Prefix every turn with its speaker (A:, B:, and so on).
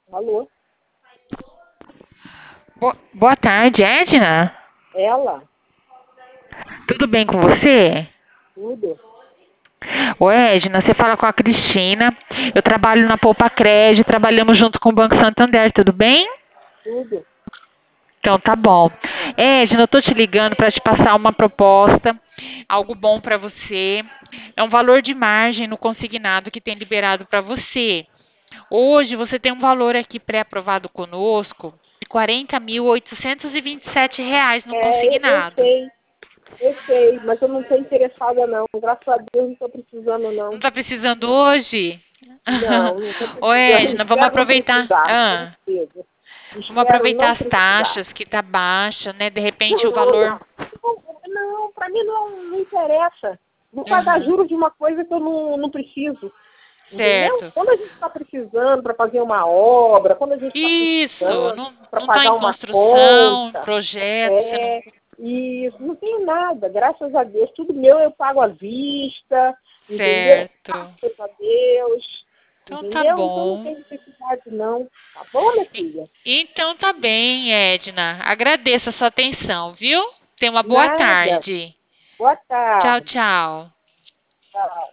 A: Alô?
B: Boa tarde, Edna.
A: Ela?
B: Tudo bem com você?
A: Tudo?
B: Oi, Edna, você fala com a Cristina. Eu trabalho na Poupa Crédito, trabalhamos junto com o Banco Santander, tudo bem?
A: Tudo?
B: Então tá bom. Edna, eu tô te ligando para te passar uma proposta, algo bom para você. É um valor de margem no consignado que tem liberado para você. Hoje você tem um valor aqui pré-aprovado conosco de R$ 40.827 no
A: Eu
B: consignado.
A: sei, mas eu não estou interessada não. Graças a Deus não estou precisando
B: Não
A: não.
B: está precisando hoje?
A: Não estou
B: Ô,
A: precisando.
B: Edna, vamos
A: Espero não
B: aproveitar.
A: precisar, com certeza.
B: Vamos
A: Espero
B: aproveitar
A: não
B: as
A: precisar.
B: taxas que tá baixa, né? De repente
A: Não,
B: o valor.
A: não, para mim não interessa. Vou pagar
B: Aham,
A: juros de uma coisa que eu não preciso. Entendeu?
B: certo.
A: Quando a gente está precisando para fazer uma obra, quando a gente está
B: Isso,
A: precisando
B: não,
A: para
B: não tá
A: pagar
B: em
A: uma
B: construção, em
A: conta,
B: projeto, você não.
A: é, e não tenho nada, graças a Deus. Tudo meu eu pago à vista, entendeu?
B: Certo.
A: Graças a Deus,
B: Então tá
A: entendeu? Então não
B: bom.
A: tem necessidade não. Tá bom, minha
B: E-
A: filha?
B: Então tá bem, Edna. Agradeço a sua atenção, viu? Tenha uma boa
A: Nada.
B: tarde.
A: Boa
B: Tchau,
A: tarde.
B: tchau.
A: Tchau.